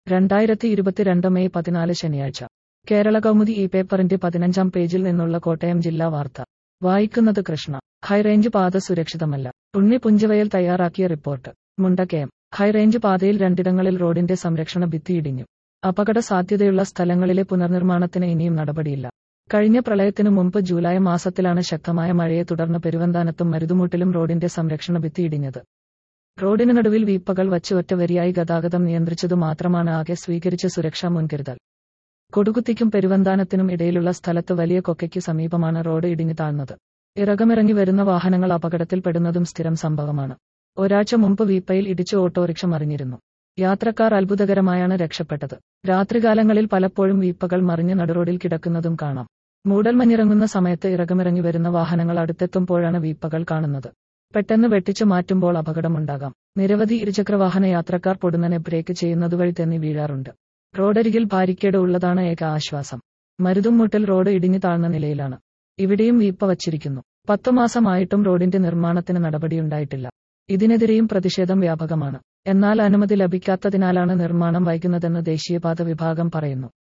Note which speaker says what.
Speaker 1: 2022 May 14 ശനിയാഴ്ച കേരള കൗമുദി ഈ പേപ്പറിന്റെ 15-ാം പേജിൽ നിന്നുള്ള കോട്ടയം ജില്ലാ വാർത്ത വായിക്കുന്നത് കൃഷ്ണ. ഹൈറേഞ്ച് പാത സുരക്ഷിതമല്ല. ഉണ്ണി പുഞ്ചവയൽ തയ്യാറാക്കിയ റിപ്പോർട്ട്. മുണ്ടക്കയം ഹൈറേഞ്ച് പാതയിൽ രണ്ടിടങ്ങളിൽ റോഡിന്റെ സംരക്ഷണ ഭിത്തി ഇടിഞ്ഞു. അപകട സാധ്യതയുള്ള സ്ഥലങ്ങളിലെ പുനർനിർമ്മാണത്തിന് ഇനിയും നടപടിയില്ല. കഴിഞ്ഞ പ്രളയത്തിനു മുമ്പ് ജൂലൈ മാസത്തിലാണ് ശക്തമായ മഴയെ തുടർന്ന് പെരുവന്താനത്തും മരുതുമൂട്ടിലും റോഡിന്റെ സംരക്ഷണ ഭിത്തി ഇടിഞ്ഞത്. റോഡിന് നടുവിൽ വീപ്പകൾ വച്ച് ഒറ്റവരിയായി ഗതാഗതം നിയന്ത്രിച്ചതു മാത്രമാണ് ആകെ സ്വീകരിച്ച സുരക്ഷാ മുൻകരുതൽ. കൊടുകുത്തിക്കും പെരുവന്താനത്തിനും ഇടയിലുള്ള സ്ഥലത്ത് വലിയ കൊക്കയ്ക്ക് സമീപമാണ് റോഡ് ഇടിഞ്ഞു താഴ്ന്നത്. ഇറക്കമിറങ്ങി വരുന്ന വാഹനങ്ങൾ അപകടത്തിൽപ്പെടുന്നതും സ്ഥിരം സംഭവമാണ്. ഒരാഴ്ച മുമ്പ് വീപ്പയിൽ ഇടിച്ച് ഓട്ടോറിക്ഷ മറിഞ്ഞിരുന്നു. യാത്രക്കാർ അത്ഭുതകരമായാണ് രക്ഷപ്പെട്ടത്. രാത്രികാലങ്ങളിൽ പലപ്പോഴും വീപ്പകൾ മറിഞ്ഞ് നടുറോഡിൽ കിടക്കുന്നതും കാണാം. മൂടൽമഞ്ഞിറങ്ങുന്ന സമയത്ത് ഇറക്കമിറങ്ങി വരുന്ന വാഹനങ്ങൾ അടുത്തെത്തുമ്പോഴാണ് വീപ്പകൾ കാണുന്നത്. പെട്ടെന്ന് വെട്ടിച്ചു മാറ്റുമ്പോൾ അപകടമുണ്ടാകാം. നിരവധി ഇരുചക്രവാഹന യാത്രക്കാർ പൊടുന്നനെ ബ്രേക്ക് ചെയ്യുന്നതുവഴി തെന്നി വീഴാറുണ്ട്. റോഡരികിൽ ബാരിക്കേഡ് ഉള്ളതാണ് ഏക ആശ്വാസം. മരുതുമൂട്ടിൽ റോഡ് ഇടിഞ്ഞു താഴ്ന്ന നിലയിലാണ്. ഇവിടെയും വീപ്പ വച്ചിരിക്കുന്നു. 10 മാസമായിട്ടും റോഡിന്റെ നിർമ്മാണത്തിന് നടപടിയുണ്ടായിട്ടില്ല. ഇതിനെതിരെയും പ്രതിഷേധം വ്യാപകമാണ്. എന്നാൽ അനുമതി ലഭിക്കാത്തതിനാലാണ് നിർമ്മാണം വൈകുന്നതെന്ന് ദേശീയപാത വിഭാഗം പറയുന്നു.